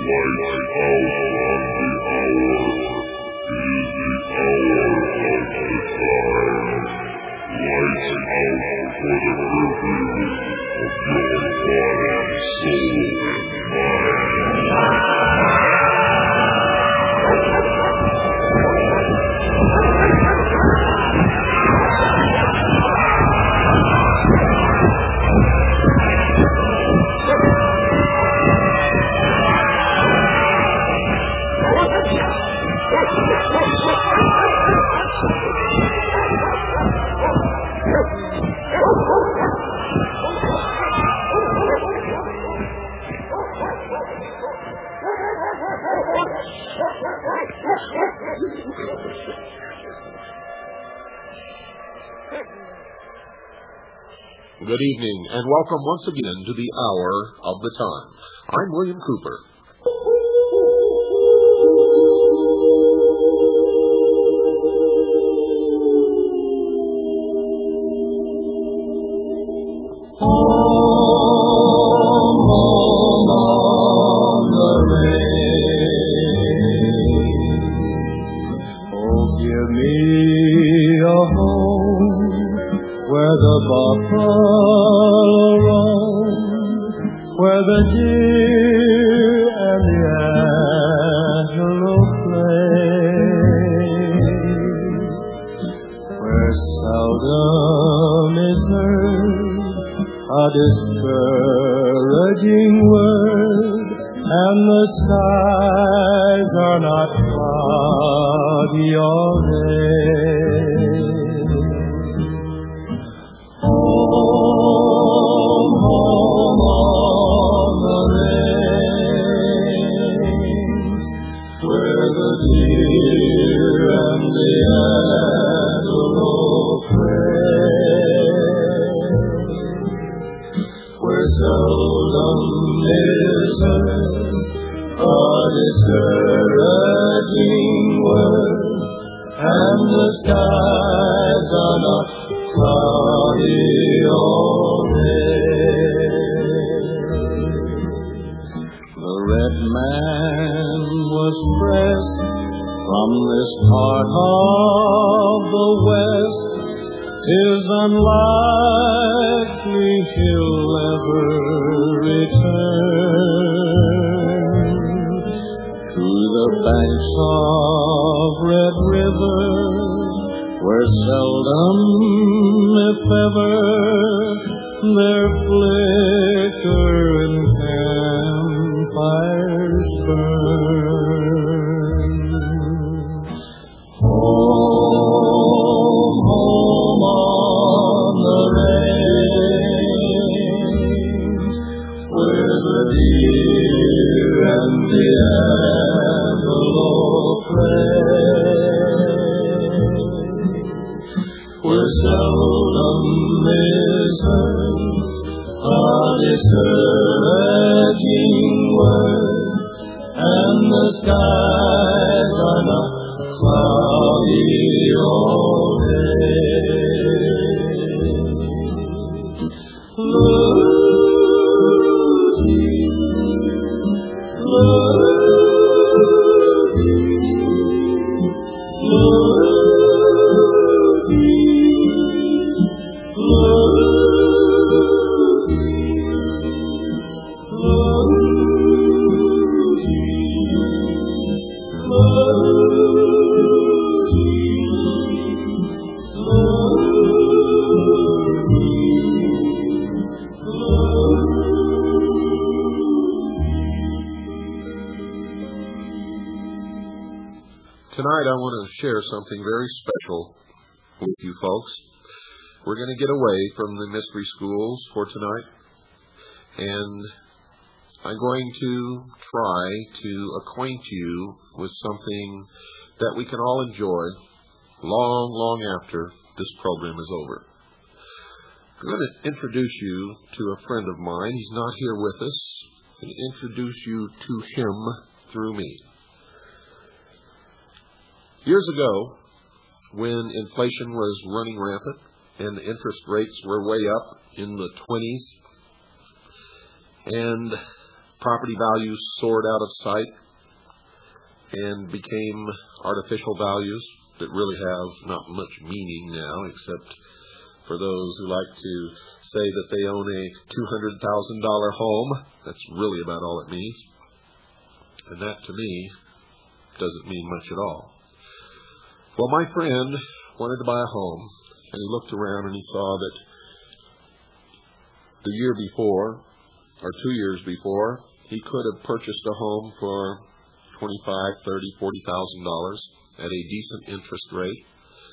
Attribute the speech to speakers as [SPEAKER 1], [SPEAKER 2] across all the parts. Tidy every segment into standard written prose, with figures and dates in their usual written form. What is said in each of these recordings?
[SPEAKER 1] Good evening, and welcome once again to the Hour of the Time. I'm William Cooper. Tonight I want to share something very special with you folks. We're going to get away from the mystery schools for tonight, and I'm going to try to acquaint you with something that we can all enjoy long, long after this program is over. I'm going to introduce you to a friend of mine. He's not here with us. I'm going to introduce you to him through me. Years ago, when inflation was running rampant and the interest rates were way up in the 20s, and Property values soared out of sight and became artificial values that really have not much meaning now, except for those who like to say that they own a $200,000 home. That's really about all it means. And that, to me, doesn't mean much at all. Well, my friend wanted to buy a home, and he looked around and he saw that the year before, or 2 years before, he could have purchased a home for $25,000, $30,000, $40,000 at a decent interest rate,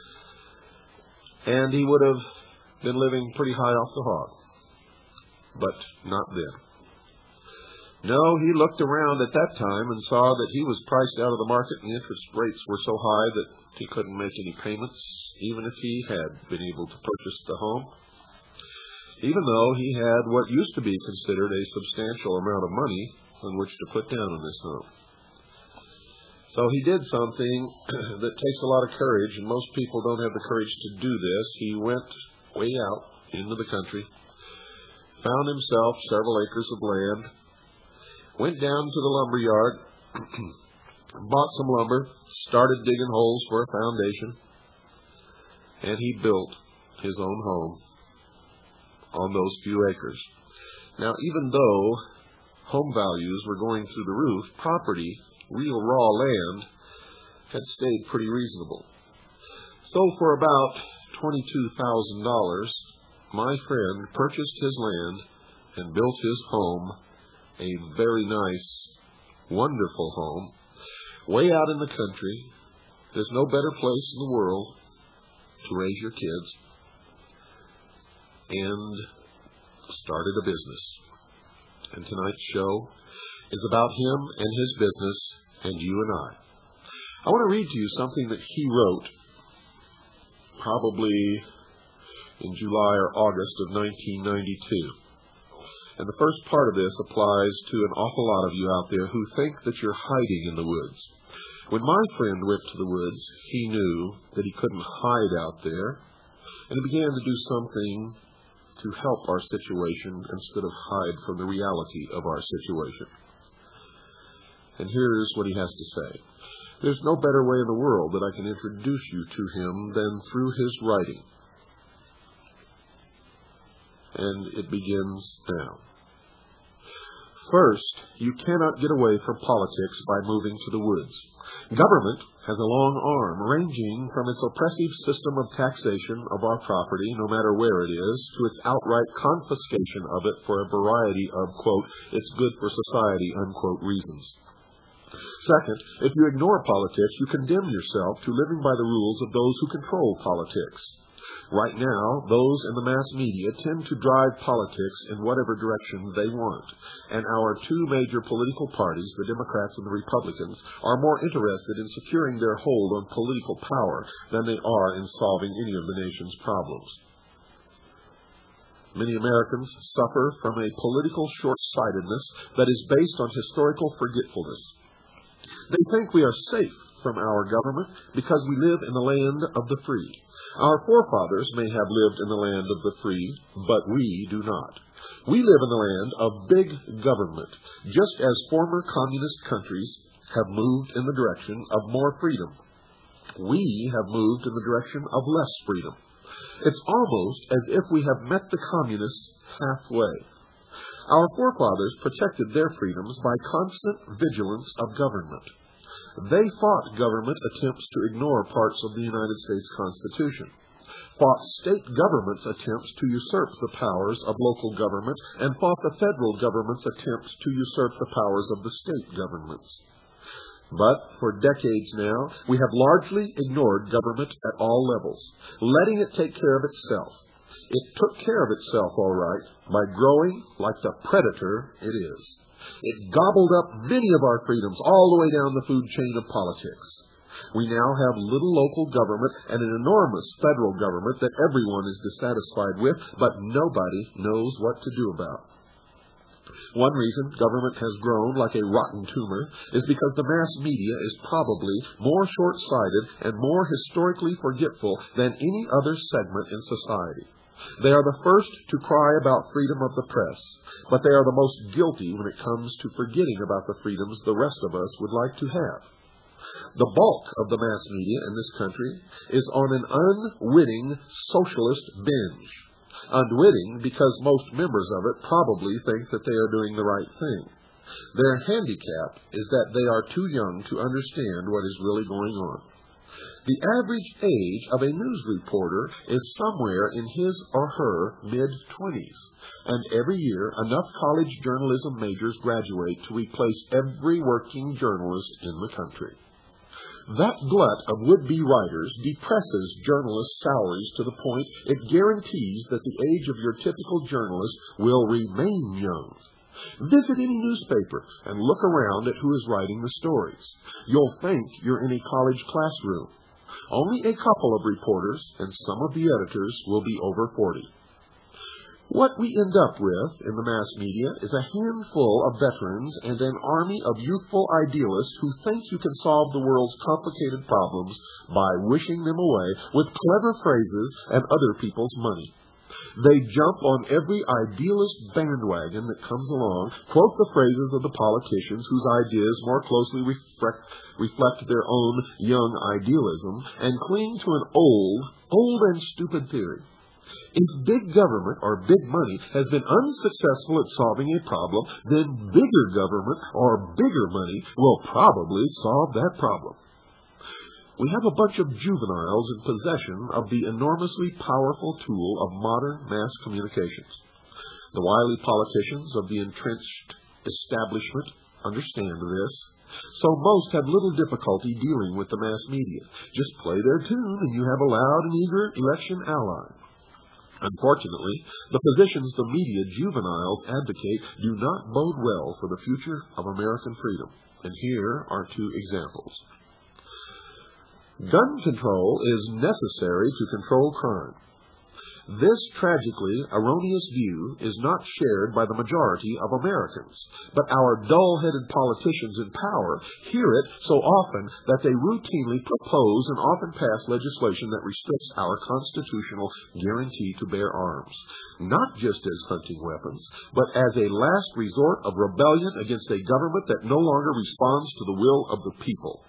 [SPEAKER 1] and he would have been living pretty high off the hog. But not then. No, he looked around at that time and saw that he was priced out of the market and the interest rates were so high that he couldn't make any payments, even if he had been able to purchase the home, even though he had what used to be considered a substantial amount of money on which to put down on this home. So he did something that takes a lot of courage, and most people don't have the courage to do this. He went way out into the country, found himself several acres of land, went down to the lumber yard, bought some lumber, started digging holes for a foundation, and he built his own home on those few acres. Now, even though home values were going through the roof, property, real raw land, had stayed pretty reasonable. So for about $22,000, my friend purchased his land and built his home, a very nice, wonderful home, way out in the country. There's no better place in the world to raise your kids, and started a business. And tonight's show is about him and his business and you and I. I want to read to you something that he wrote probably in July or August of 1992. And the first part of this applies to an awful lot of you out there who think that you're hiding in the woods. When my friend went to the woods, he knew that he couldn't hide out there, and he began to do something to help our situation instead of hide from the reality of our situation. And here's what he has to say. There's no better way in the world that I can introduce you to him than through his writing. And it begins now. First, you cannot get away from politics by moving to the woods. Government has a long arm, ranging from its oppressive system of taxation of our property, no matter where it is, to its outright confiscation of it for a variety of, quote, it's good for society, unquote, reasons. Second, if you ignore politics, you condemn yourself to living by the rules of those who control politics. Right now, those in the mass media tend to drive politics in whatever direction they want, and our two major political parties, the Democrats and the Republicans, are more interested in securing their hold on political power than they are in solving any of the nation's problems. Many Americans suffer from a political short-sightedness that is based on historical forgetfulness. They think we are safe from our government because we live in the land of the free. Our forefathers may have lived in the land of the free, but we do not. We live in the land of big government, just as former communist countries have moved in the direction of more freedom. We have moved in the direction of less freedom. It's almost as if we have met the communists halfway. Our forefathers protected their freedoms by constant vigilance of government. They fought government attempts to ignore parts of the United States Constitution, fought state government's attempts to usurp the powers of local government, and fought the federal government's attempts to usurp the powers of the state governments. But for decades now, we have largely ignored government at all levels, letting it take care of itself. It took care of itself, all right, by growing like the predator it is. It gobbled up many of our freedoms all the way down the food chain of politics. We now have little local government and an enormous federal government that everyone is dissatisfied with, but nobody knows what to do about. One reason government has grown like a rotten tumor is because the mass media is probably more short-sighted and more historically forgetful than any other segment in society. They are the first to cry about freedom of the press, but they are the most guilty when it comes to forgetting about the freedoms the rest of us would like to have. The bulk of the mass media in this country is on an unwitting socialist binge. Unwitting because most members of it probably think that they are doing the right thing. Their handicap is that they are too young to understand what is really going on. The average age of a news reporter is somewhere in his or her mid-20s, and every year enough college journalism majors graduate to replace every working journalist in the country. That glut of would-be writers depresses journalists' salaries to the point it guarantees that the age of your typical journalist will remain young. Visit any newspaper and look around at who is writing the stories. You'll think you're in a college classroom. Only a couple of reporters and some of the editors will be over 40. What we end up with in the mass media is a handful of veterans and an army of youthful idealists who think you can solve the world's complicated problems by wishing them away with clever phrases and other people's money. They jump on every idealist bandwagon that comes along, quote the phrases of the politicians whose ideas more closely reflect their own young idealism, and cling to an old and stupid theory. If big government or big money has been unsuccessful at solving a problem, then bigger government or bigger money will probably solve that problem. We have a bunch of juveniles in possession of the enormously powerful tool of modern mass communications. The wily politicians of the entrenched establishment understand this, so most have little difficulty dealing with the mass media. Just play their tune and you have a loud and eager election ally. Unfortunately, the positions the media juveniles advocate do not bode well for the future of American freedom. And here are two examples. Gun control is necessary to control crime. This tragically erroneous view is not shared by the majority of Americans, but our dull-headed politicians in power hear it so often that they routinely propose and often pass legislation that restricts our constitutional guarantee to bear arms, not just as hunting weapons, but as a last resort of rebellion against a government that no longer responds to the will of the people.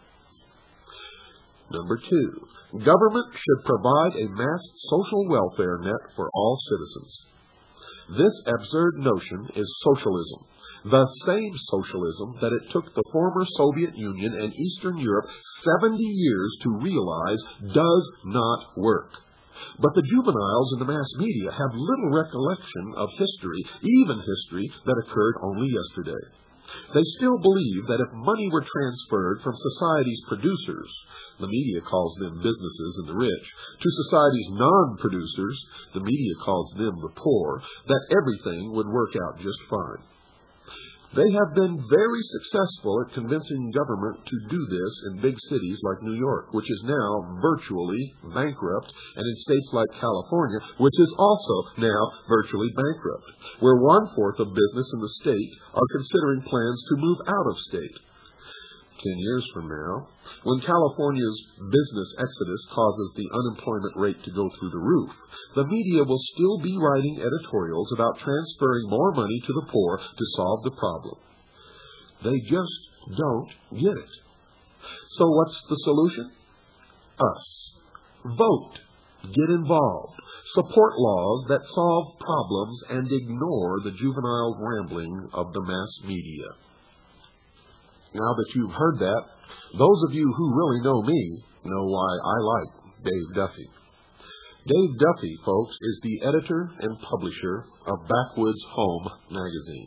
[SPEAKER 1] Number 2, government should provide a mass social welfare net for all citizens. This absurd notion is socialism, the same socialism that it took the former Soviet Union and Eastern Europe 70 years to realize does not work. But the juveniles in the mass media have little recollection of history, even history that occurred only yesterday. They still believe that if money were transferred from society's producers, the media calls them businesses and the rich, to society's non-producers, the media calls them the poor, that everything would work out just fine. They have been very successful at convincing government to do this in big cities like New York, which is now virtually bankrupt, and in states like California, which is also now virtually bankrupt, where 1/4 of business in the state are considering plans to move out of state. 10 years from now, when California's business exodus causes the unemployment rate to go through the roof, the media will still be writing editorials about transferring more money to the poor to solve the problem. They just don't get it. So what's the solution? Us. Vote. Get involved. Support laws that solve problems and ignore the juvenile rambling of the mass media. Now that you've heard that, those of you who really know me know why I like Dave Duffy. Dave Duffy, folks, is the editor and publisher of Backwoods Home magazine.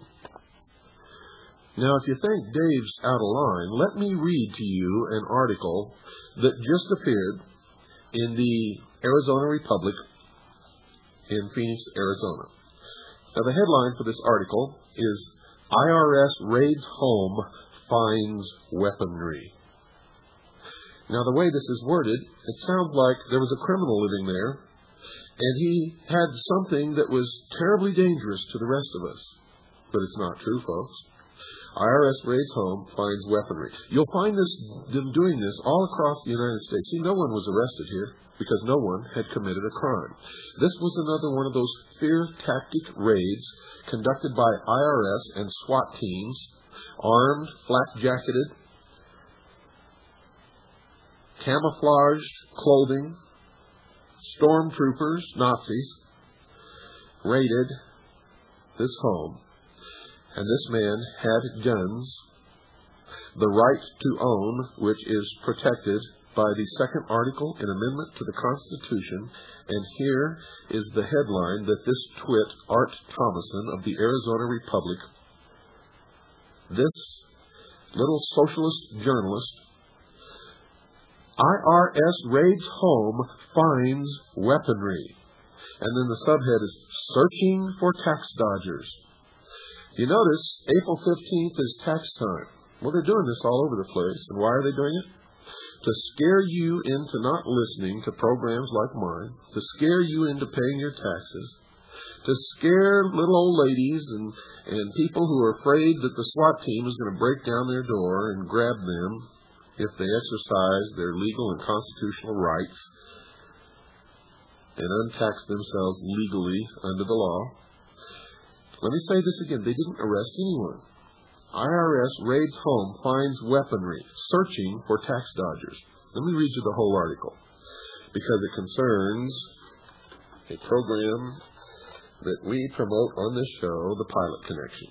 [SPEAKER 1] Now, if you think Dave's out of line, let me read to you an article that just appeared in the Arizona Republic in Phoenix, Arizona. Now, the headline for this article is IRS Raids Home, Finds Weaponry. Now, the way this is worded, it sounds like there was a criminal living there, and he had something that was terribly dangerous to the rest of us. But it's not true, folks. IRS raids home, finds weaponry. You'll find them doing this all across the United States. See, no one was arrested here because no one had committed a crime. This was another one of those fear tactic raids conducted by IRS and SWAT teams, armed, flak-jacketed, camouflaged clothing, stormtroopers, Nazis, raided this home. And this man had guns, the right to own, which is protected by the second article and amendment to the Constitution. And here is the headline that this twit, Art Thomason of the Arizona Republic, this little socialist journalist, IRS raids home, finds weaponry. And then the subhead is Searching for Tax Dodgers. You notice April 15th is tax time. Well, they're doing this all over the place. And why are they doing it? To scare you into not listening to programs like mine, to scare you into paying your taxes, to scare little old ladies and people who are afraid that the SWAT team is going to break down their door and grab them if they exercise their legal and constitutional rights and untax themselves legally under the law. Let me say this again. They didn't arrest anyone. IRS raids home, finds weaponry, searching for tax dodgers. Let me read you the whole article because it concerns a program that we promote on this show, The Pilot Connection.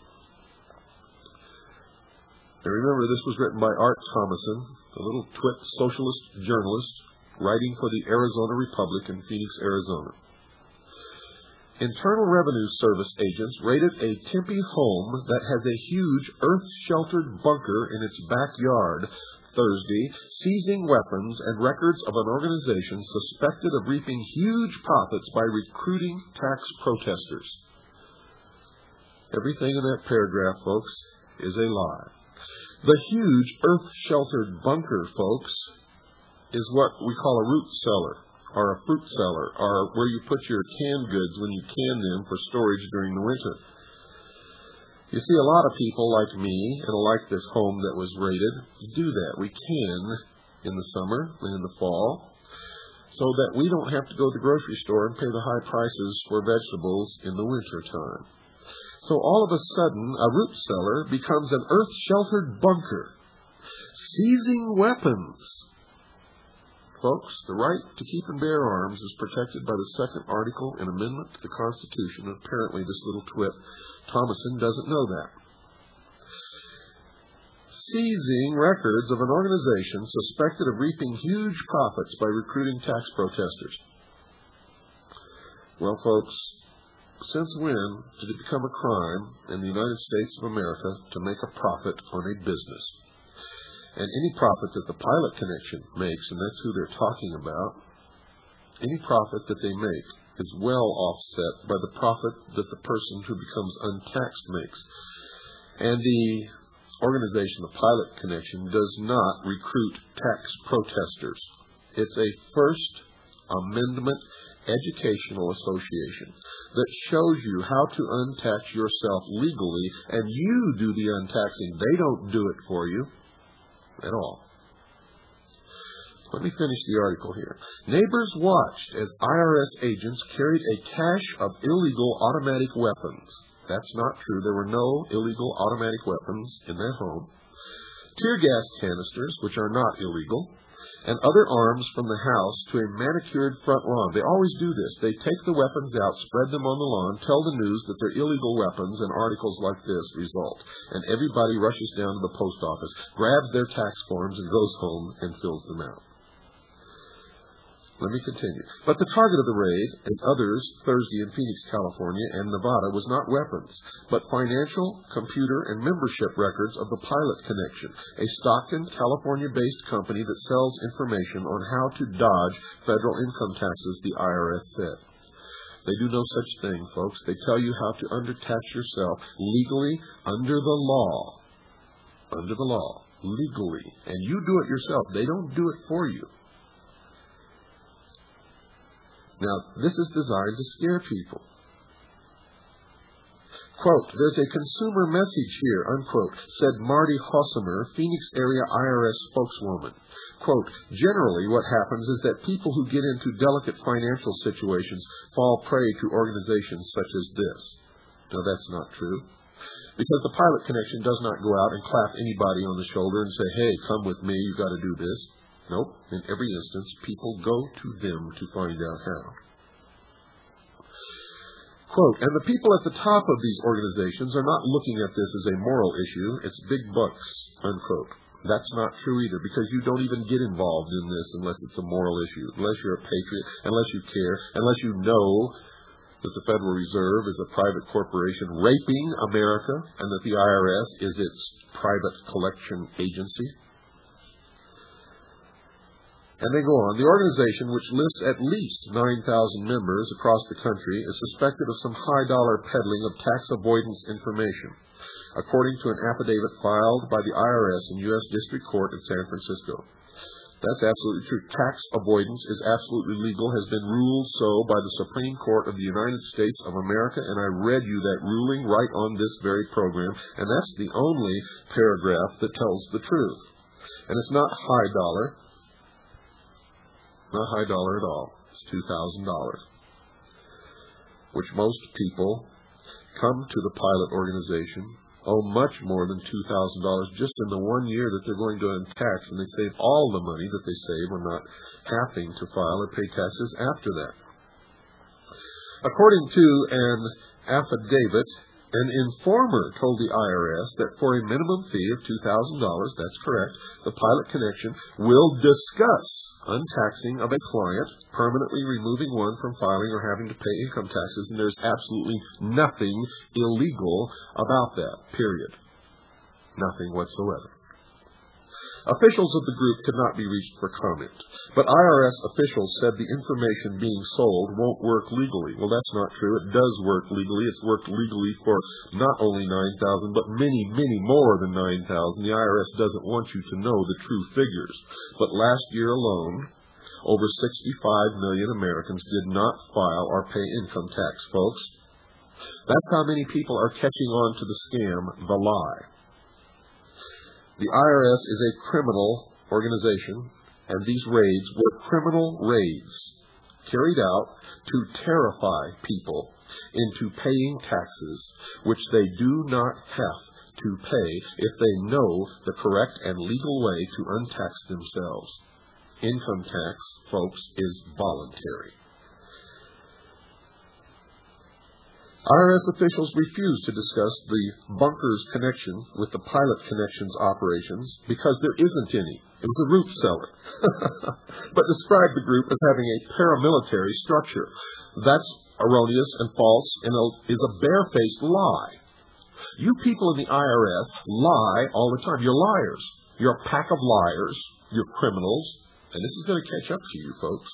[SPEAKER 1] And remember, this was written by Art Thomason, a little twit socialist journalist writing for the Arizona Republic in Phoenix, Arizona. Internal Revenue Service agents raided a Tempe home that has a huge earth-sheltered bunker in its backyard Thursday, seizing weapons and records of an organization suspected of reaping huge profits by recruiting tax protesters. Everything in that paragraph, folks, is a lie. The huge earth-sheltered bunker, folks, is what we call a root cellar, or a fruit cellar, or where you put your canned goods when you can them for storage during the winter. You see, a lot of people like me, and like this home that was raided, do that. We can in the summer and in the fall, so that we don't have to go to the grocery store and pay the high prices for vegetables in the winter time. So all of a sudden, a root cellar becomes an earth-sheltered bunker, seizing weapons. Folks, the right to keep and bear arms is protected by the second article and amendment to the Constitution. Apparently, this little twit, Thomason, doesn't know that. Seizing records of an organization suspected of reaping huge profits by recruiting tax protesters. Well, folks, since when did it become a crime in the United States of America to make a profit on a business? And any profit that the Pilot Connection makes, and that's who they're talking about, any profit that they make is well offset by the profit that the person who becomes untaxed makes. And the organization, the Pilot Connection, does not recruit tax protesters. It's a First Amendment educational association that shows you how to untax yourself legally, and you do the untaxing. They don't do it for you at all. Let me finish the article here. Neighbors watched as IRS agents carried a cache of illegal automatic weapons. That's not true. There were no illegal automatic weapons in that home. Tear gas canisters, which are not illegal, and other arms from the house to a manicured front lawn. They always do this. They take the weapons out, spread them on the lawn, tell the news that they're illegal weapons, and articles like this result. And everybody rushes down to the post office, grabs their tax forms, and goes home and fills them out. Let me continue. But the target of the raid, and others Thursday in Phoenix, California, and Nevada, was not weapons, but financial, computer, and membership records of the Pilot Connection, a Stockton, California-based company that sells information on how to dodge federal income taxes, the IRS said. They do no such thing, folks. They tell you how to undertax yourself legally under the law. Under the law. Legally. And you do it yourself. They don't do it for you. Now, this is designed to scare people. Quote, "There's a consumer message here," unquote, said Marty Hossamer, Phoenix area IRS spokeswoman. Quote, "Generally what happens is that people who get into delicate financial situations fall prey to organizations such as this." No, that's not true. Because the Pilot Connection does not go out and clap anybody on the shoulder and say, "Hey, come with me, you've got to do this." Nope. In every instance, people go to them to find out how. Quote, "And the people at the top of these organizations are not looking at this as a moral issue. It's big bucks," unquote. That's not true either, because you don't even get involved in this unless it's a moral issue, unless you're a patriot, unless you care, unless you know that the Federal Reserve is a private corporation raping America and that the IRS is its private collection agency. And they go on. "The organization, which lists at least 9,000 members across the country, is suspected of some high-dollar peddling of tax avoidance information, according to an affidavit filed by the IRS in U.S. District Court in San Francisco." That's absolutely true. Tax avoidance is absolutely legal, has been ruled so by the Supreme Court of the United States of America, and I read you that ruling right on this very program, and that's the only paragraph that tells the truth. And it's not high dollar. Not high dollar at all. It's $2,000, which most people come to the Pilot organization owe much more than $2,000 just in the 1 year that they're going to tax, and they save all the money that they save on not having to file or pay taxes after that. According to an affidavit, an informer told the IRS that for a minimum fee of $2,000, that's correct, the Pilot Connection will discuss untaxing of a client, permanently removing one from filing or having to pay income taxes, and there's absolutely nothing illegal about that, period. Nothing whatsoever. Officials of the group could not be reached for comment, but IRS officials said the information being sold won't work legally. Well, that's not true. It does work legally. It's worked legally for not only 9,000, but many, many more than 9,000. The IRS doesn't want you to know the true figures. But last year alone, over 65 million Americans did not file or pay income tax, folks. That's how many people are catching on to the scam, the lie. The IRS is a criminal organization, and these raids were criminal raids carried out to terrify people into paying taxes which they do not have to pay if they know the correct and legal way to untax themselves. Income tax, folks, is voluntary. IRS officials refused to discuss the bunker's connection with the Pilot Connection's operations because there isn't any. It was a root cellar. But described the group as having a paramilitary structure. That's erroneous and false and is a barefaced lie. You people in the IRS lie all the time. You're liars. You're a pack of liars. You're criminals. And this is going to catch up to you, folks.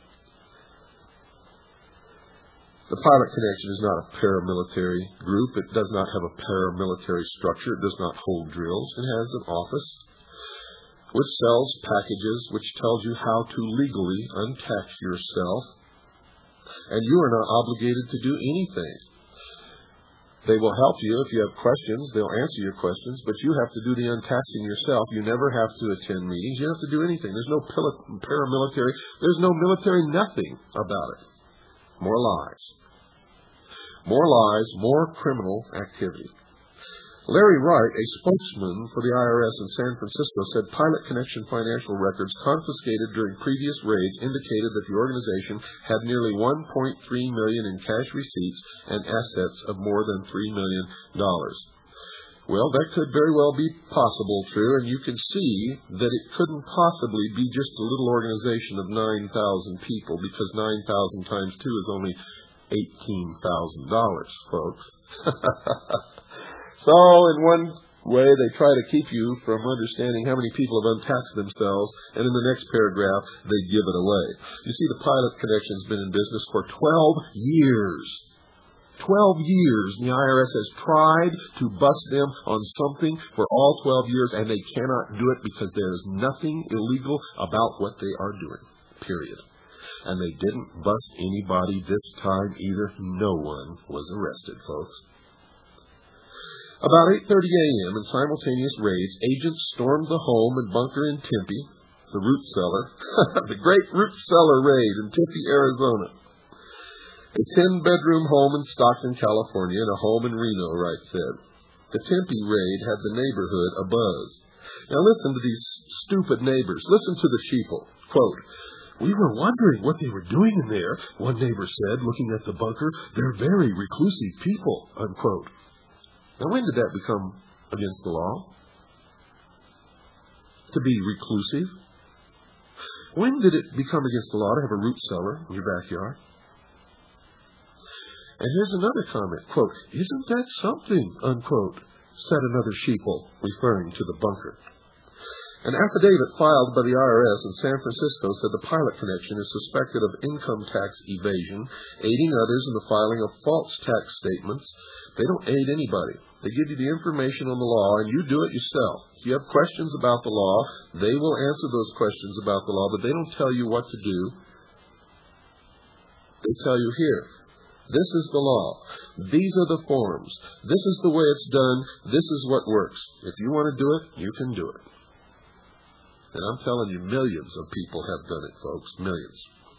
[SPEAKER 1] The Pilot Connection is not a paramilitary group. It does not have a paramilitary structure. It does not hold drills. It has an office which sells packages, which tells you how to legally untax yourself. And you are not obligated to do anything. They will help you if you have questions. They'll answer your questions, but you have to do the untaxing yourself. You never have to attend meetings. You don't have to do anything. There's no paramilitary. There's no military nothing about it. More lies. More lies, more criminal activity. Larry Wright, a spokesman for the IRS in San Francisco, said Pilot Connection financial records confiscated during previous raids indicated that the organization had nearly $1.3 million in cash receipts and assets of more than $3 million. Well, that could very well be possible, true, and you can see that it couldn't possibly be just a little organization of 9,000 people, because 9,000 times 2 is only $18,000, folks. So, in one way, they try to keep you from understanding how many people have untaxed themselves, and in the next paragraph, they give it away. You see, the Pilot Connection has been in business for 12 years. 12 years, and the IRS has tried to bust them on something for all 12 years, and they cannot do it because there is nothing illegal about what they are doing, period. And they didn't bust anybody this time either. No one was arrested, folks. About 8:30 a.m., in simultaneous raids, agents stormed the home and bunker in Tempe, the root cellar, the great root cellar raid in Tempe, Arizona. A 10-bedroom home in Stockton, California, and a home in Reno, Wright said. The Tempe raid had the neighborhood abuzz. Now listen to these stupid neighbors. Listen to the sheeple. Quote, "We were wondering what they were doing in there," one neighbor said, looking at the bunker. "They're very reclusive people," unquote. Now when did that become against the law? To be reclusive? When did it become against the law to have a root cellar in your backyard? And here's another comment, quote, "Isn't that something," unquote, said another sheeple, referring to the bunker. An affidavit filed by the IRS in San Francisco said the Pilot Connection is suspected of income tax evasion, aiding others in the filing of false tax statements. They don't aid anybody. They give you the information on the law, and you do it yourself. If you have questions about the law, they will answer those questions about the law, but they don't tell you what to do. They tell you, here, this is the law. These are the forms. This is the way it's done. This is what works. If you want to do it, you can do it. And I'm telling you, millions of people have done it, folks. Millions.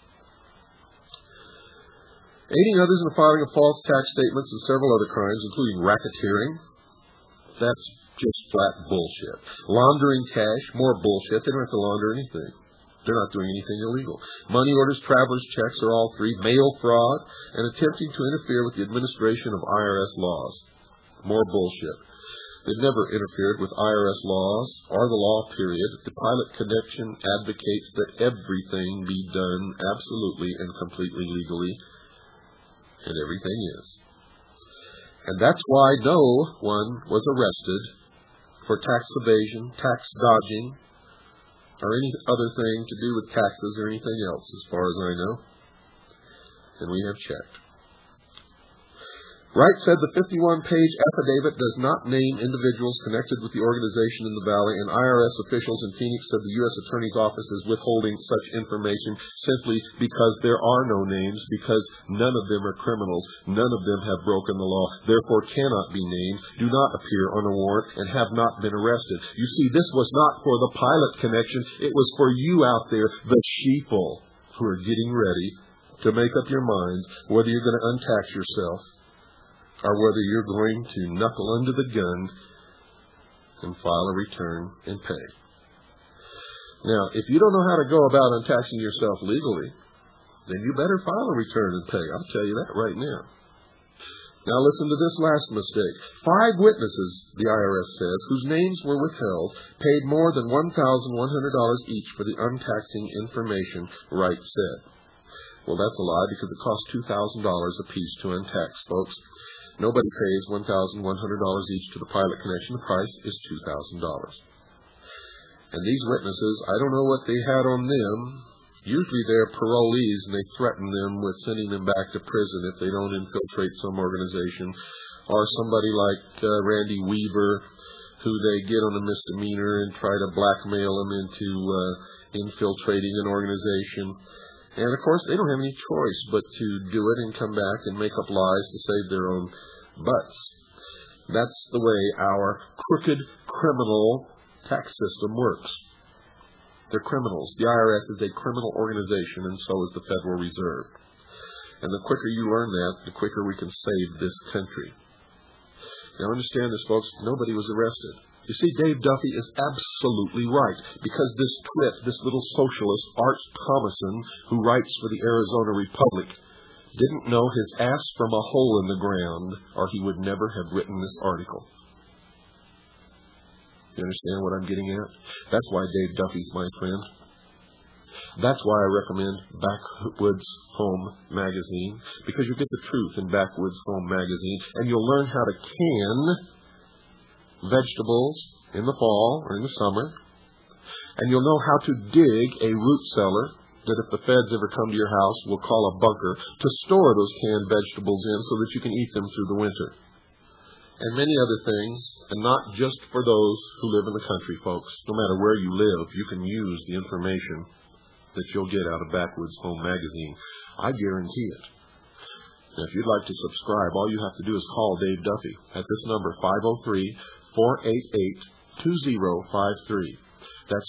[SPEAKER 1] Aiding others in the filing of false tax statements and several other crimes, including racketeering. That's just flat bullshit. Laundering cash, more bullshit. They don't have to launder anything. They're not doing anything illegal. Money orders, traveler's checks are all three. Mail fraud, and attempting to interfere with the administration of IRS laws. More bullshit. They've never interfered with IRS laws or the law, period. The Pilot Connection advocates that everything be done absolutely and completely legally, and everything is. And that's why no one was arrested for tax evasion, tax dodging, or any other thing to do with taxes or anything else, as far as I know. And we have checked. Wright said the 51-page affidavit does not name individuals connected with the organization in the Valley, and IRS officials in Phoenix said the U.S. Attorney's Office is withholding such information simply because there are no names, because none of them are criminals, none of them have broken the law, therefore cannot be named, do not appear on a warrant, and have not been arrested. You see, this was not for the Pilot Connection. It was for you out there, the sheeple, who are getting ready to make up your minds whether you're going to untax yourself or whether you're going to knuckle under the gun and file a return and pay. Now, if you don't know how to go about untaxing yourself legally, then you better file a return and pay. I'll tell you that right now. Now listen to this last mistake. 5 witnesses, the IRS says, whose names were withheld, paid more than $1,100 each for the untaxing information, Wright said. Well, that's a lie, because it costs $2,000 apiece to untax, folks. Nobody pays $1,100 each to the Pilot Connection. The price is $2,000. And these witnesses, I don't know what they had on them. Usually they're parolees, and they threaten them with sending them back to prison if they don't infiltrate some organization. Or somebody like Randy Weaver, who they get on a misdemeanor and try to blackmail them into infiltrating an organization. And, of course, they don't have any choice but to do it and come back and make up lies to save their own butts. That's the way our crooked criminal tax system works. They're criminals. The IRS is a criminal organization, and so is the Federal Reserve. And the quicker you learn that, the quicker we can save this country. Now, understand this, folks. Nobody was arrested. You see, Dave Duffy is absolutely right, because this twit, this little socialist, Art Thomason, who writes for the Arizona Republic, didn't know his ass from a hole in the ground, or he would never have written this article. You understand what I'm getting at? That's why Dave Duffy's my friend. That's why I recommend Backwoods Home Magazine, because you get the truth in Backwoods Home Magazine, and you'll learn how to can vegetables in the fall or in the summer, and you'll know how to dig a root cellar that if the feds ever come to your house, we'll call a bunker, to store those canned vegetables in so that you can eat them through the winter. And many other things, and not just for those who live in the country, folks. No matter where you live, you can use the information that you'll get out of Backwoods Home Magazine. I guarantee it. Now, if you'd like to subscribe, all you have to do is call Dave Duffy at this number, 503-488-2053. That's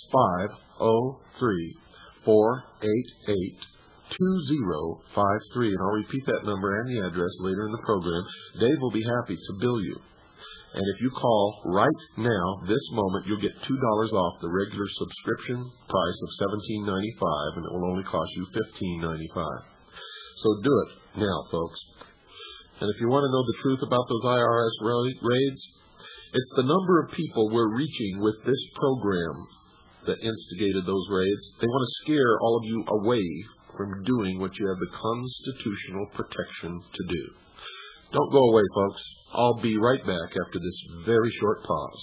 [SPEAKER 1] 503-488-2053. And I'll repeat that number and the address later in the program. Dave will be happy to bill you. And if you call right now, this moment, you'll get $2 off the regular subscription price of $17.95, and it will only cost you $15.95. So do it now, folks. And if you want to know the truth about those IRS raids, it's the number of people we're reaching with this program that instigated those raids. They want to scare all of you away from doing what you have the constitutional protection to do. Don't go away, folks. I'll be right back after this very short pause.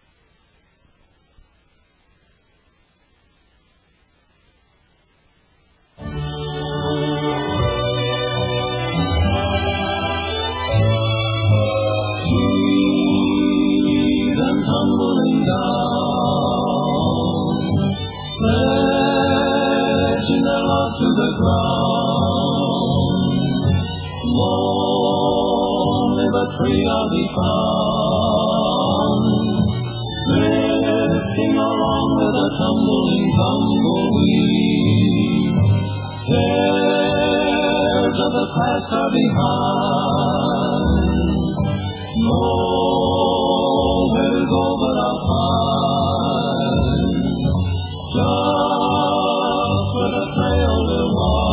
[SPEAKER 2] Free I'll be found, drifting along with a tumbling tumbleweed. Cares of the past are behind, nowhere to go but I'll find, just where the trail will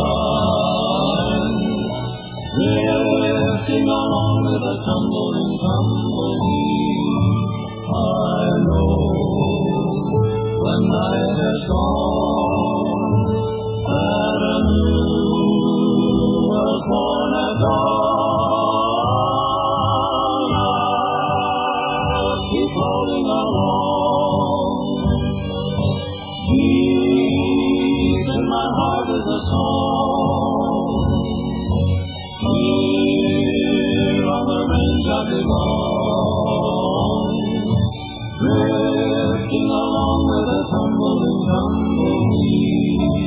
[SPEAKER 2] wind, drifting along with a tumbling tumbleweed. I know when night has gone that a new world born has dawned. I'll keep rolling along. Deep in my heart is a song. Here on the range I belong, drifting along with a tumbling tumbleweed.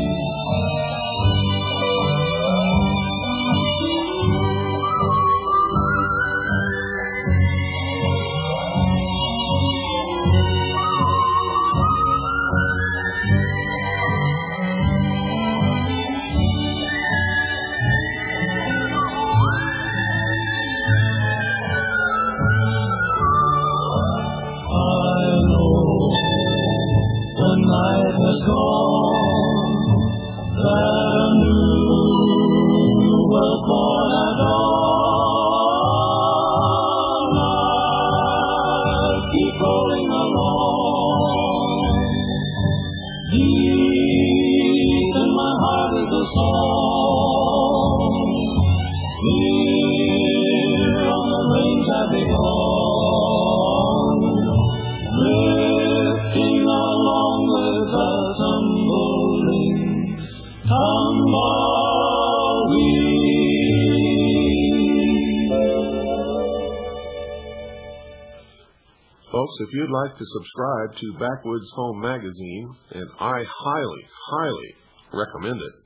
[SPEAKER 1] If you'd like to subscribe to Backwoods Home Magazine, and I highly, highly recommend it,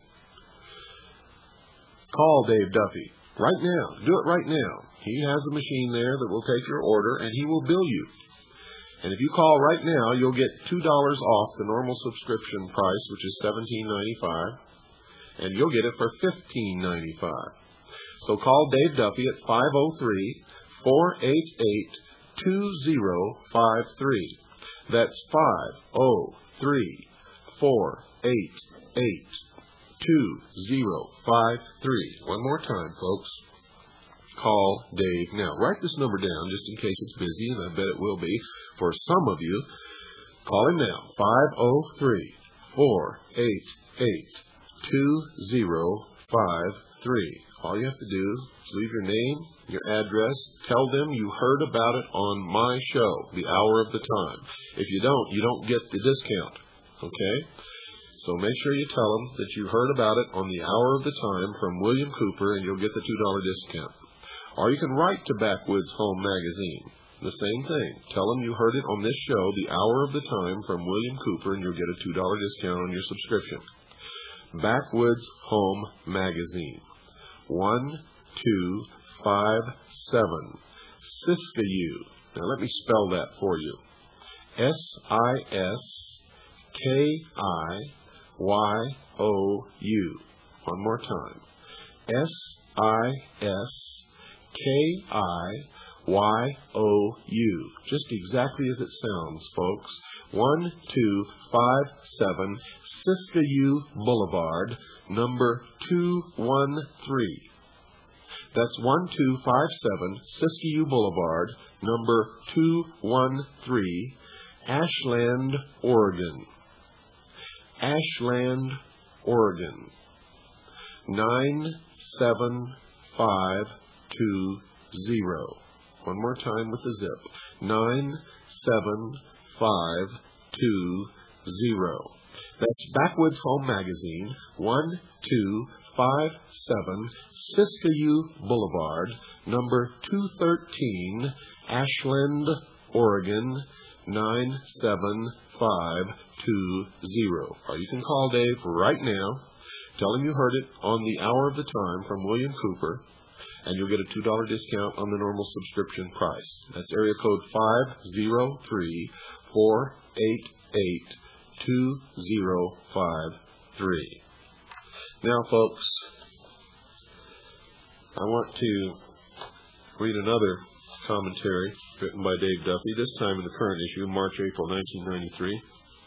[SPEAKER 1] call Dave Duffy right now. Do it right now. He has a machine there that will take your order, and he will bill you. And if you call right now, you'll get $2 off the normal subscription price, which is $17.95, and you'll get it for $15.95. So call Dave Duffy at 503-488-2053. That's 503-488-2053. One more time, folks. Call Dave now. Write this number down just in case it's busy, and I bet it will be for some of you. Call him now. 503-488-2053. All you have to do is leave your name, your address, tell them you heard about it on my show, The Hour of the Time. If you don't get the discount, okay? So make sure you tell them that you heard about it on The Hour of the Time from William Cooper, and you'll get the $2 discount. Or you can write to Backwoods Home Magazine. The same thing. Tell them you heard it on this show, The Hour of the Time from William Cooper, and you'll get a $2 discount on your subscription. Backwoods Home Magazine. 1 1257. Siskiyou. Now let me spell that for you. Siskiou. One more time. Siskiou. Just exactly as it sounds, folks. 1257 Siskiyou Boulevard, number 213. That's 1257 Siskiyou Boulevard, number 213, Ashland, Oregon. Ashland, Oregon. 97520. One more time with the zip. 97520. That's Backwoods Home Magazine, 1257 Siskiyou Boulevard, number 213, Ashland, Oregon, 97520. Or you can call Dave right now. Tell him you heard it on the Hour of the Time from William Cooper, and you'll get a $2 discount on the normal subscription price. That's area code 503-488-2053. Now, folks, I want to read another commentary written by Dave Duffy, this time in the current issue, March-April 1993,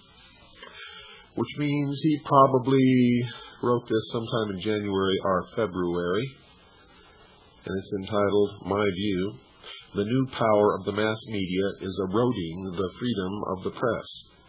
[SPEAKER 1] which means he probably wrote this sometime in January or February, and it's entitled, My View, The New Power of the Mass Media is Eroding the Freedom of the Press.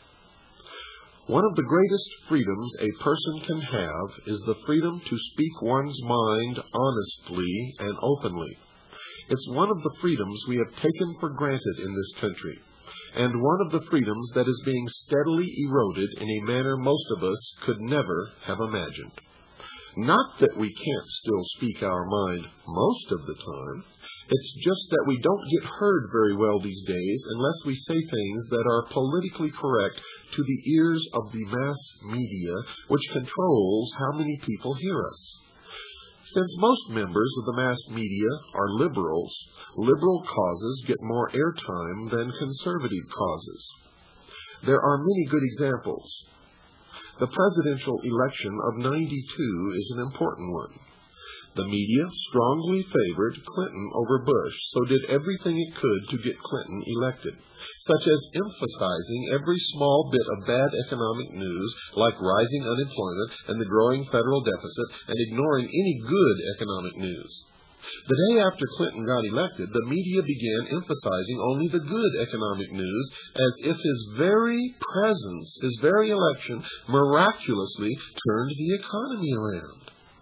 [SPEAKER 1] One of the greatest freedoms a person can have is the freedom to speak one's mind honestly and openly. It's one of the freedoms we have taken for granted in this country, and one of the freedoms that is being steadily eroded in a manner most of us could never have imagined. Not that we can't still speak our mind most of the time. It's just that we don't get heard very well these days unless we say things that are politically correct to the ears of the mass media, which controls how many people hear us. Since most members of the mass media are liberals, liberal causes get more airtime than conservative causes. There are many good examples. The presidential election of '92 is an important one. The media strongly favored Clinton over Bush, so did everything it could to get Clinton elected, such as emphasizing every small bit of bad economic news, like rising unemployment and the growing federal deficit, and ignoring any good economic news. The day after Clinton got elected, the media began emphasizing only the good economic news, as if his very presence, his very election, miraculously turned the economy around.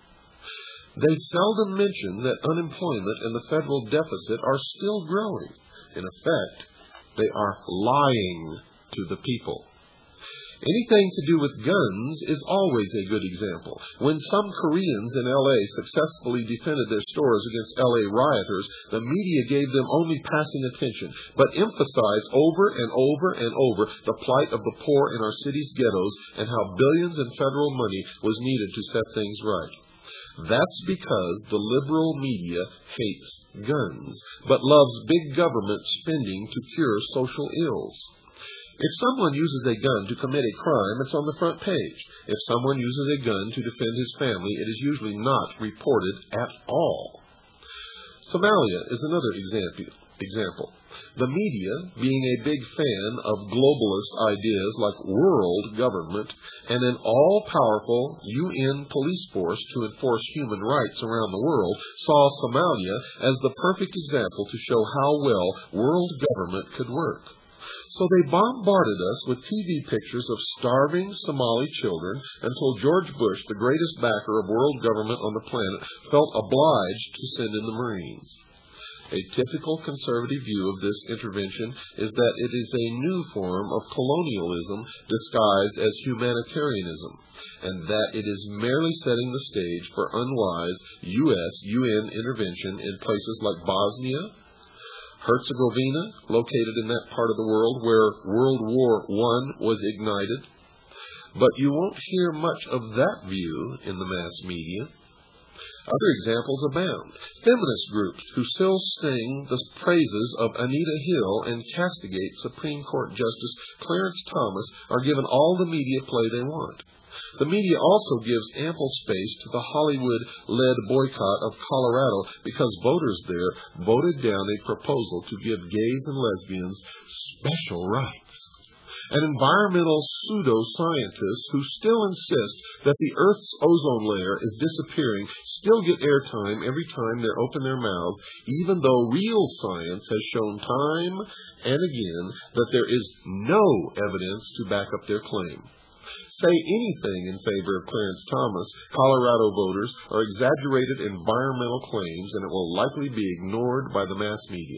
[SPEAKER 1] They seldom mention that unemployment and the federal deficit are still growing. In effect, they are lying to the people. Anything to do with guns is always a good example. When some Koreans in L.A. successfully defended their stores against L.A. rioters, the media gave them only passing attention, but emphasized over and over and over the plight of the poor in our city's ghettos and how billions in federal money was needed to set things right. That's because the liberal media hates guns, but loves big government spending to cure social ills. If someone uses a gun to commit a crime, it's on the front page. If someone uses a gun to defend his family, it is usually not reported at all. Somalia is another example. The media, being a big fan of globalist ideas like world government and an all-powerful UN police force to enforce human rights around the world, saw Somalia as the perfect example to show how well world government could work. So they bombarded us with TV pictures of starving Somali children until George Bush, the greatest backer of world government on the planet, felt obliged to send in the Marines. A typical conservative view of this intervention is that it is a new form of colonialism disguised as humanitarianism, and that it is merely setting the stage for unwise U.S.-UN intervention in places like Bosnia, Herzegovina, located in that part of the world where World War I was ignited. But you won't hear much of that view in the mass media. Other examples abound. Feminist groups who still sing the praises of Anita Hill and castigate Supreme Court Justice Clarence Thomas are given all the media play they want. The media also gives ample space to the Hollywood-led boycott of Colorado because voters there voted down a proposal to give gays and lesbians special rights. And environmental pseudo-scientists who still insist that the Earth's ozone layer is disappearing still get airtime every time they open their mouths, even though real science has shown time and again that there is no evidence to back up their claim. Say anything in favor of Clarence Thomas, Colorado voters, or exaggerated environmental claims, and it will likely be ignored by the mass media.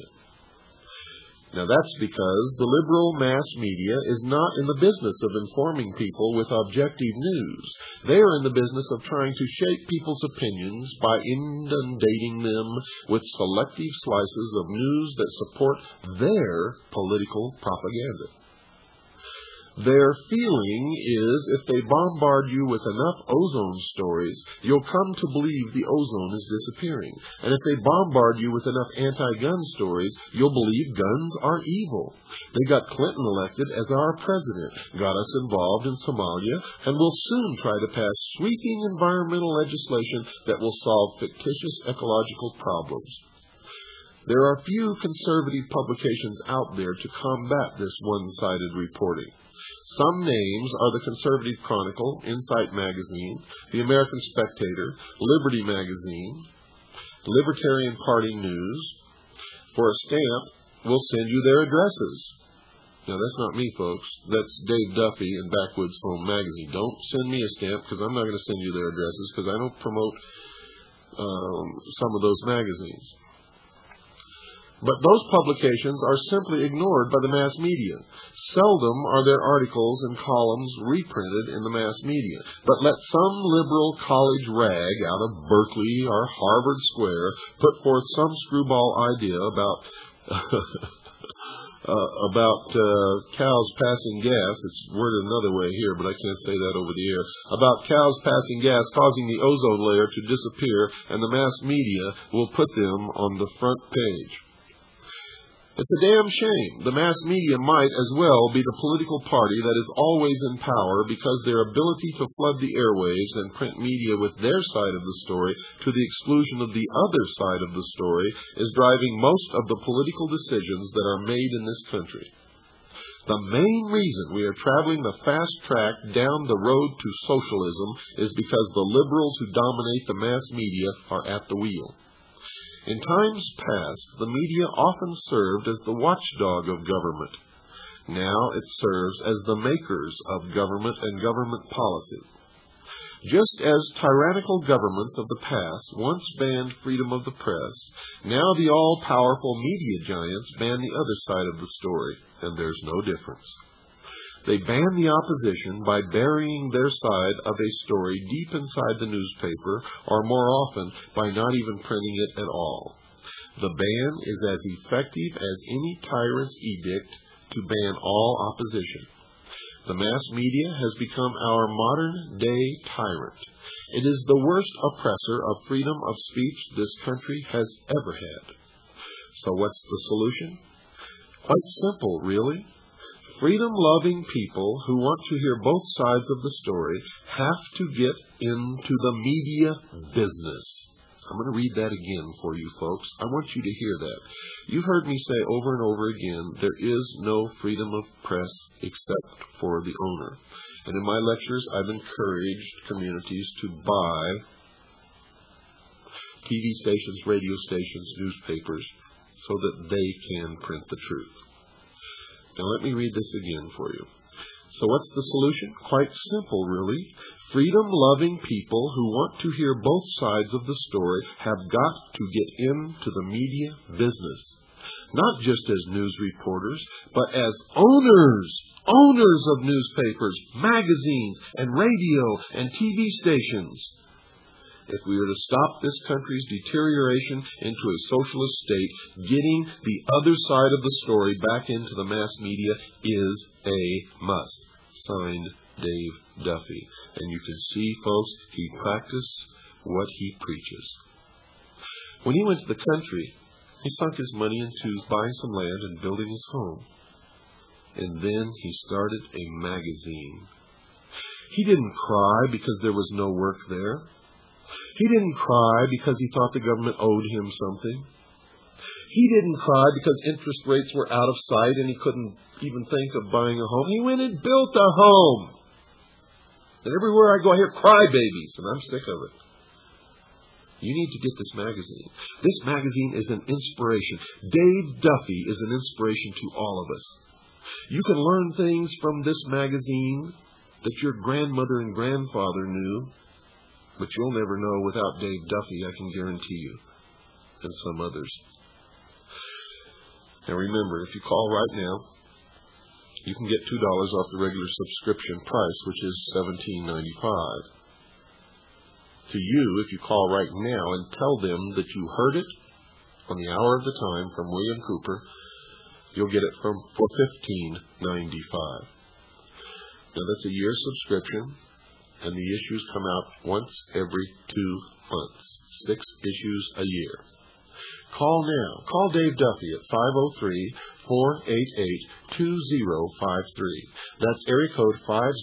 [SPEAKER 1] Now that's because the liberal mass media is not in the business of informing people with objective news. They are in the business of trying to shape people's opinions by inundating them with selective slices of news that support their political propaganda. Their feeling is if they bombard you with enough ozone stories, you'll come to believe the ozone is disappearing. And if they bombard you with enough anti-gun stories, you'll believe guns are evil. They got Clinton elected as our president, got us involved in Somalia, and will soon try to pass sweeping environmental legislation that will solve fictitious ecological problems. There are few conservative publications out there to combat this one-sided reporting. Some names are the Conservative Chronicle, Insight Magazine, the American Spectator, Liberty Magazine, Libertarian Party News. For a stamp, we'll send you their addresses. Now, that's not me, folks. That's Dave Duffy and Backwoods Home Magazine. Don't send me a stamp because I'm not going to send you their addresses because I don't promote some of those magazines. But those publications are simply ignored by the mass media. Seldom are their articles and columns reprinted in the mass media. But let some liberal college rag out of Berkeley or Harvard Square put forth some screwball idea about cows passing gas. It's worded another way here, but I can't say that over the air. About cows passing gas causing the ozone layer to disappear, and the mass media will put them on the front page. It's a damn shame. The mass media might as well be the political party that is always in power because their ability to flood the airwaves and print media with their side of the story to the exclusion of the other side of the story is driving most of the political decisions that are made in this country. The main reason we are traveling the fast track down the road to socialism is because the liberals who dominate the mass media are at the wheel. In times past, the media often served as the watchdog of government. Now it serves as the makers of government and government policy. Just as tyrannical governments of the past once banned freedom of the press, now the all-powerful media giants ban the other side of the story, and there's no difference. They ban the opposition by burying their side of a story deep inside the newspaper, or more often, by not even printing it at all. The ban is as effective as any tyrant's edict to ban all opposition. The mass media has become our modern-day tyrant. It is the worst oppressor of freedom of speech this country has ever had. So what's the solution? Quite simple, really. Freedom-loving people who want to hear both sides of the story have to get into the media business. I'm going to read that again for you folks. I want you to hear that. You've heard me say over and over again, there is no freedom of press except for the owner. And in my lectures, I've encouraged communities to buy TV stations, radio stations, newspapers, so that they can print the truth. Now let me read this again for you. So what's the solution? Quite simple, really. Freedom-loving people who want to hear both sides of the story have got to get into the media business. Not just as news reporters, but as owners of newspapers, magazines, and radio and TV stations. If we are to stop this country's deterioration into a socialist state, getting the other side of the story back into the mass media is a must. Signed, Dave Duffy. And you can see, folks, he practiced what he preaches. When he went to the country, he sunk his money into buying some land and building his home. And then he started a magazine. He didn't cry because there was no work there. He didn't cry because he thought the government owed him something. He didn't cry because interest rates were out of sight and he couldn't even think of buying a home. He went and built a home. And everywhere I go, I hear crybabies, and I'm sick of it. You need to get this magazine. This magazine is an inspiration. Dave Duffy is an inspiration to all of us. You can learn things from this magazine that your grandmother and grandfather knew, but you'll never know without Dave Duffy, I can guarantee you, and some others. Now remember, if you call right now, you can get $2 off the regular subscription price, which is $17.95. To you, if you call right now and tell them that you heard it on the Hour of the Time from William Cooper, you'll get it for $15.95. Now that's a year subscription, and the issues come out once every 2 months. 6 issues a year. Call now. Call Dave Duffy at 503-488-2053. That's area code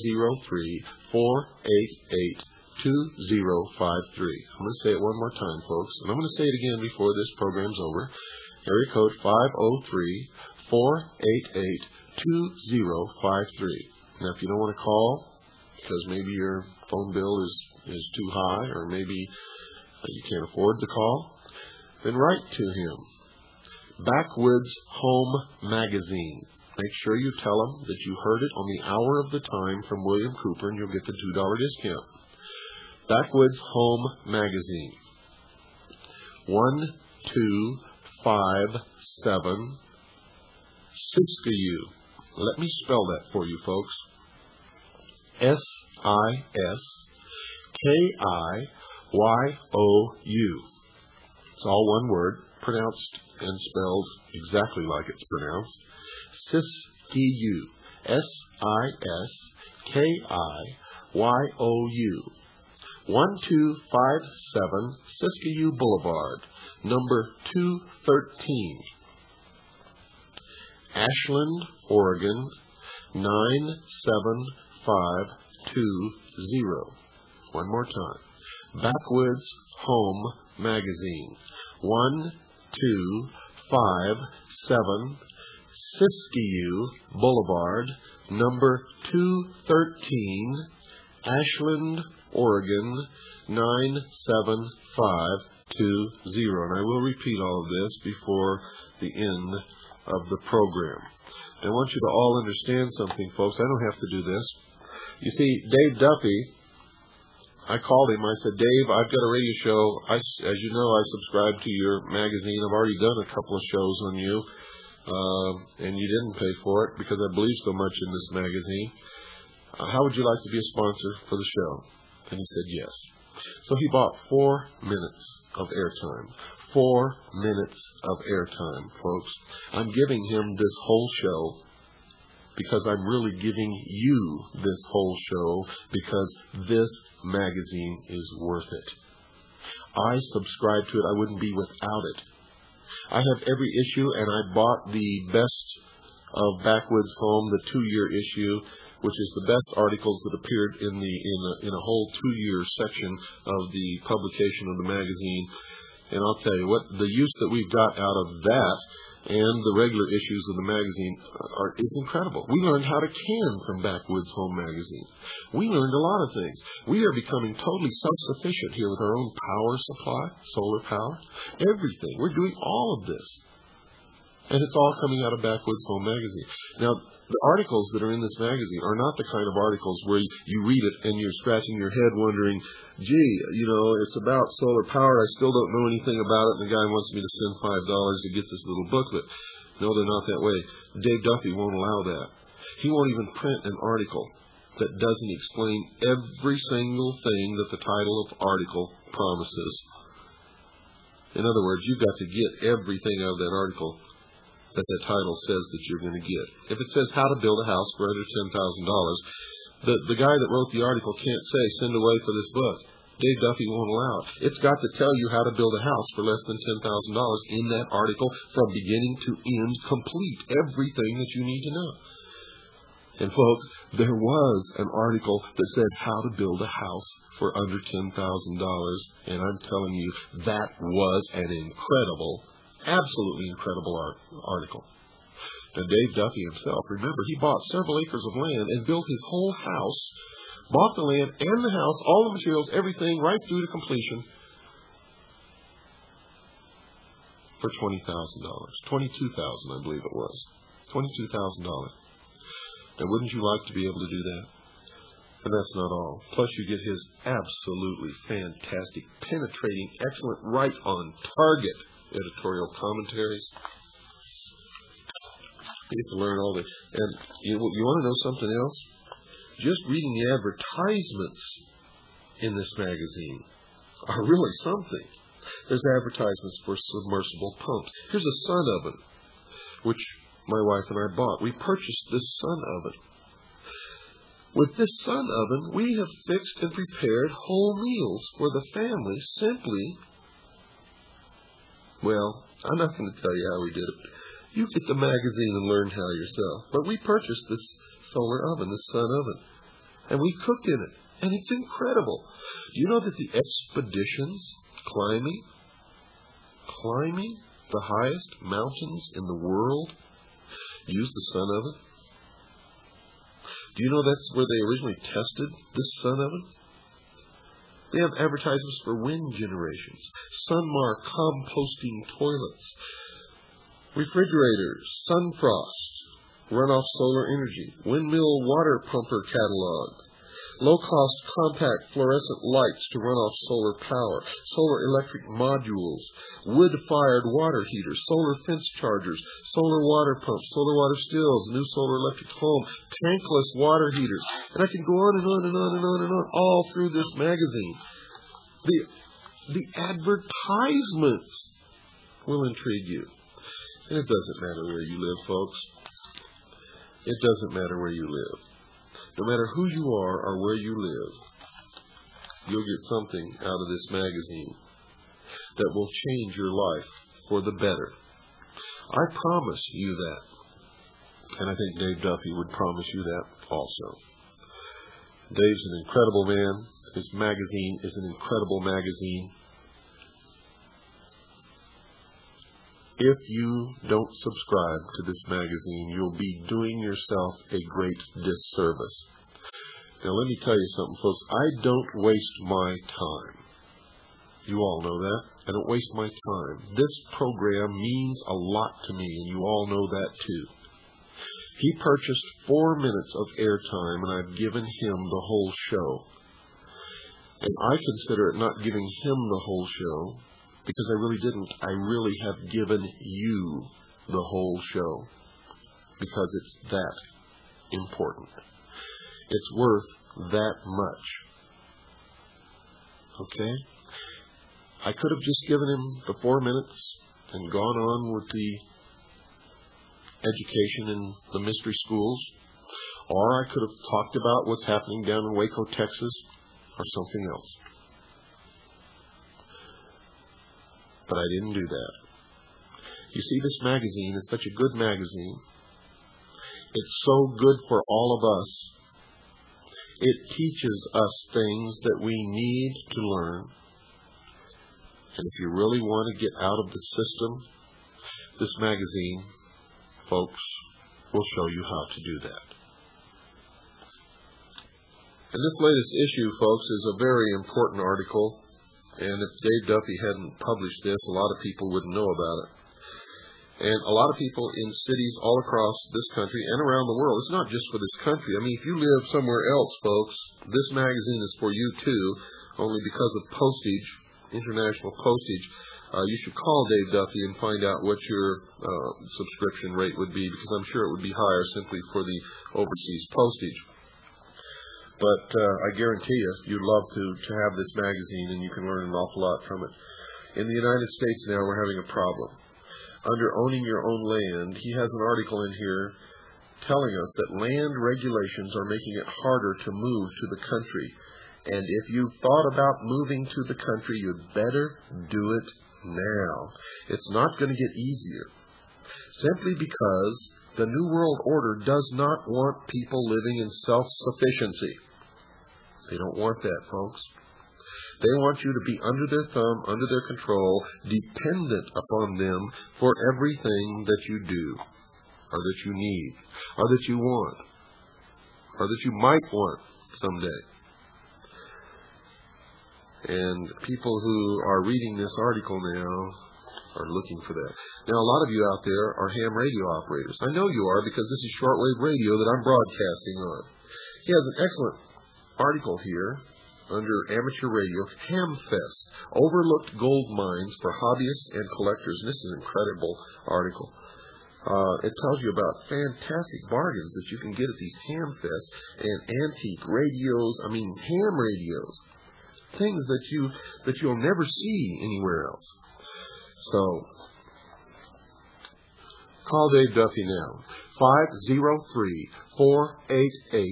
[SPEAKER 1] 503-488-2053. I'm going to say it one more time, folks, and I'm going to say it again before this program's over. Area code 503-488-2053. Now, if you don't want to call because maybe your phone bill is too high, or maybe you can't afford the call, then write to him. Backwoods Home Magazine. Make sure you tell him that you heard it on the Hour of the Time from William Cooper, and you'll get the $2 discount. Backwoods Home Magazine. 1257 Siskiyou. Let me spell that for you, folks. Siskiyou. It's all one word, pronounced and spelled exactly like it's pronounced. Siskiyou. Siskiyou. 1257 Siskiyou Boulevard, number 213. Ashland, Oregon, 97520. One more time. Backwoods Home Magazine, 1257 Siskiyou Boulevard, number 213, Ashland, Oregon, 97520. And I will repeat all of this before the end of the program. I want you to all understand something, folks. I don't have to do this. You see, Dave Duffy, I called him. I said, Dave, I've got a radio show. As you know, I subscribe to your magazine. I've already done a couple of shows on you, and you didn't pay for it because I believe so much in this magazine. How would you like to be a sponsor for the show? And he said yes. So he bought 4 minutes of airtime. 4 minutes of airtime, folks. I'm giving him this whole show because I'm really giving you this whole show because this magazine is worth it. I subscribe to it. I wouldn't be without it. I have every issue, and I bought the best of Backwoods Home, the 2-year issue, which is the best articles that appeared in a whole 2-year section of the publication of the magazine. And I'll tell you what, the use that we've got out of that and the regular issues of the magazine is incredible. We learned how to can from Backwoods Home Magazine. We learned a lot of things. We are becoming totally self-sufficient here with our own power supply, solar power, everything. We're doing all of this. And it's all coming out of Backwoods Home Magazine. Now, the articles that are in this magazine are not the kind of articles where you read it and you're scratching your head wondering, gee, it's about solar power. I still don't know anything about it, and the guy wants me to send $5 to get this little booklet. No, they're not that way. Dave Duffy won't allow that. He won't even print an article that doesn't explain every single thing that the title of article promises. In other words, you've got to get everything out of that article that the title says that you're going to get. If it says how to build a house for under $10,000, the guy that wrote the article can't say, send away for this book. Dave Duffy won't allow it. It's got to tell you how to build a house for less than $10,000 in that article from beginning to end, complete everything that you need to know. And folks, there was an article that said how to build a house for under $10,000, and I'm telling you, that was an incredible, absolutely incredible article. Now, Dave Duffy himself, remember, he bought several acres of land and built his whole house, bought the land and the house, all the materials, everything, right through to completion, for $20,000. $22,000, I believe it was. $22,000. Now, wouldn't you like to be able to do that? And that's not all. Plus, you get his absolutely fantastic, penetrating, excellent, right-on-target editorial commentaries. You get to learn all this. And you want to know something else? Just reading the advertisements in this magazine are really something. There's advertisements for submersible pumps. Here's a sun oven, which my wife and I bought. We purchased this sun oven. With this sun oven, we have fixed and prepared whole meals for the family simply. Well, I'm not going to tell you how we did it. You get the magazine and learn how yourself. But we purchased this solar oven, this sun oven, and we cooked in it. And it's incredible. Do you know that the expeditions climbing the highest mountains in the world use the sun oven? Do you know that's where they originally tested this sun oven? They have advertisements for wind generations, Sunmar composting toilets, refrigerators, Sunfrost, runoff solar energy, windmill water pumper catalog, low-cost compact fluorescent lights to run off solar power, solar electric modules, wood-fired water heaters, solar fence chargers, solar water pumps, solar water stills, new solar electric home, tankless water heaters. And I can go on and on and on and on and on, all through this magazine. The advertisements will intrigue you. And it doesn't matter where you live, folks. It doesn't matter where you live. No matter who you are or where you live, you'll get something out of this magazine that will change your life for the better. I promise you that. And I think Dave Duffy would promise you that also. Dave's an incredible man. His magazine is an incredible magazine. If you don't subscribe to this magazine, you'll be doing yourself a great disservice. Now, let me tell you something, folks. I don't waste my time. You all know that. I don't waste my time. This program means a lot to me, and you all know that too. He purchased 4 minutes of airtime, and I've given him the whole show. And I consider it not giving him the whole show, because I really didn't. I really have given you the whole show, because it's that important. It's worth that much. Okay? I could have just given him the 4 minutes and gone on with the education in the mystery schools, or I could have talked about what's happening down in Waco, Texas, or something else. But I didn't do that. You see, this magazine is such a good magazine. It's so good for all of us. It teaches us things that we need to learn. And if you really want to get out of the system, this magazine, folks, will show you how to do that. And this latest issue, folks, is a very important article. And if Dave Duffy hadn't published this, a lot of people wouldn't know about it. And a lot of people in cities all across this country and around the world, it's not just for this country. I mean, if you live somewhere else, folks, this magazine is for you too, only because of postage, international postage. You should call Dave Duffy and find out what your subscription rate would be, because I'm sure it would be higher simply for the overseas postage. But I guarantee you'd love to have this magazine, and you can learn an awful lot from it. In the United States now, we're having a problem. Under Owning Your Own Land, he has an article in here telling us that land regulations are making it harder to move to the country. And if you've thought about moving to the country, you'd better do it now. It's not going to get easier. Simply because the New World Order does not want people living in self-sufficiency. They don't want that, folks. They want you to be under their thumb, under their control, dependent upon them for everything that you do, or that you need, or that you want, or that you might want someday. And people who are reading this article now are looking for that. Now, a lot of you out there are ham radio operators. I know you are, because this is shortwave radio that I'm broadcasting on. He has an excellent article here under amateur radio, Hamfest, Overlooked Gold Mines for Hobbyists and Collectors. And this is an incredible article. It tells you about fantastic bargains that you can get at these Hamfests and antique radios. I mean, ham radios. Things that you'll never see anywhere else. So, call Dave Duffy now. 503-488-2053.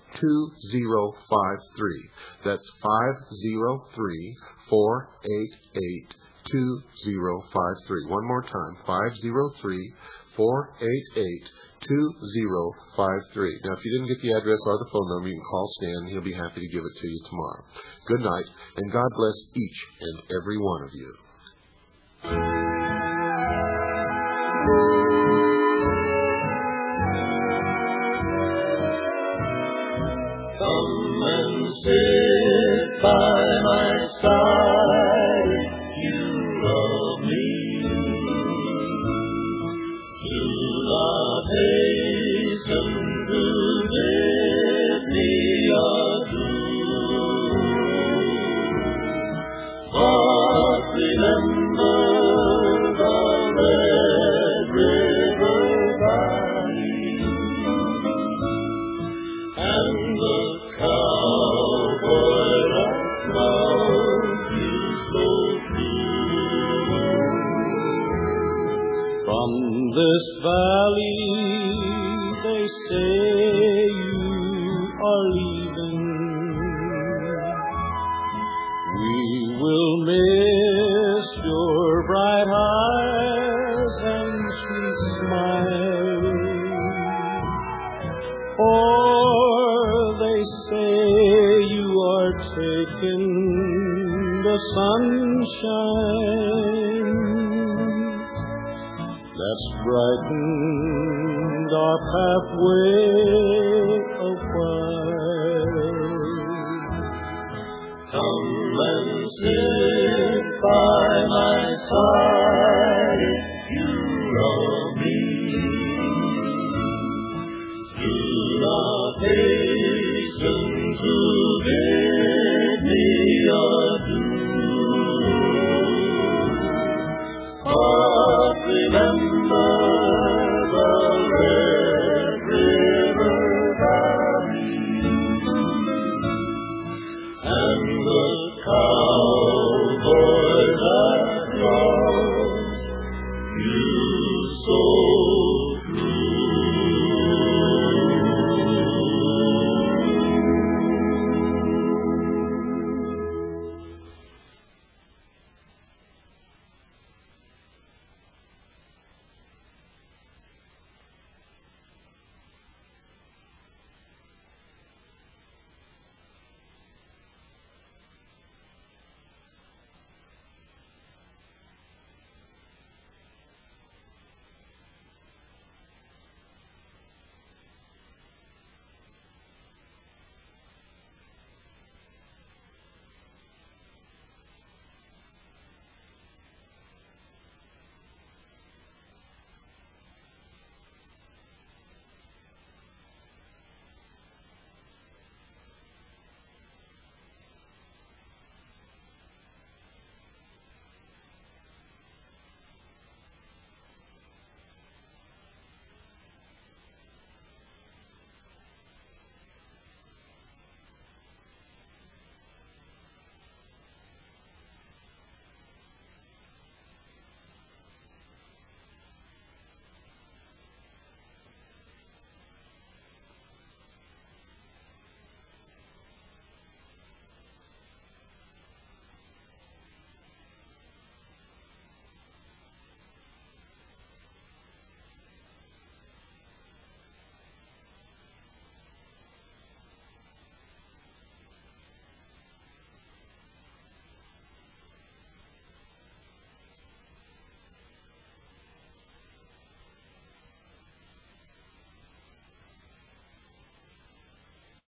[SPEAKER 1] That's 503-488-2053. One more time. 503-488-2053. Now, if you didn't get the address or the phone number, you can call Stan. He'll be happy to give it to you tomorrow. Good night, and God bless each and every one of you.
[SPEAKER 2] Come and sit by my side if you love me. Do not hasten to bid me adieu, but remember the Red River Valley and the cowboy that loved you so true. From this valley they say you are leaving. We will miss your bright eyes and sweet smile. For they say you are taking the sunshine that's brightened our pathway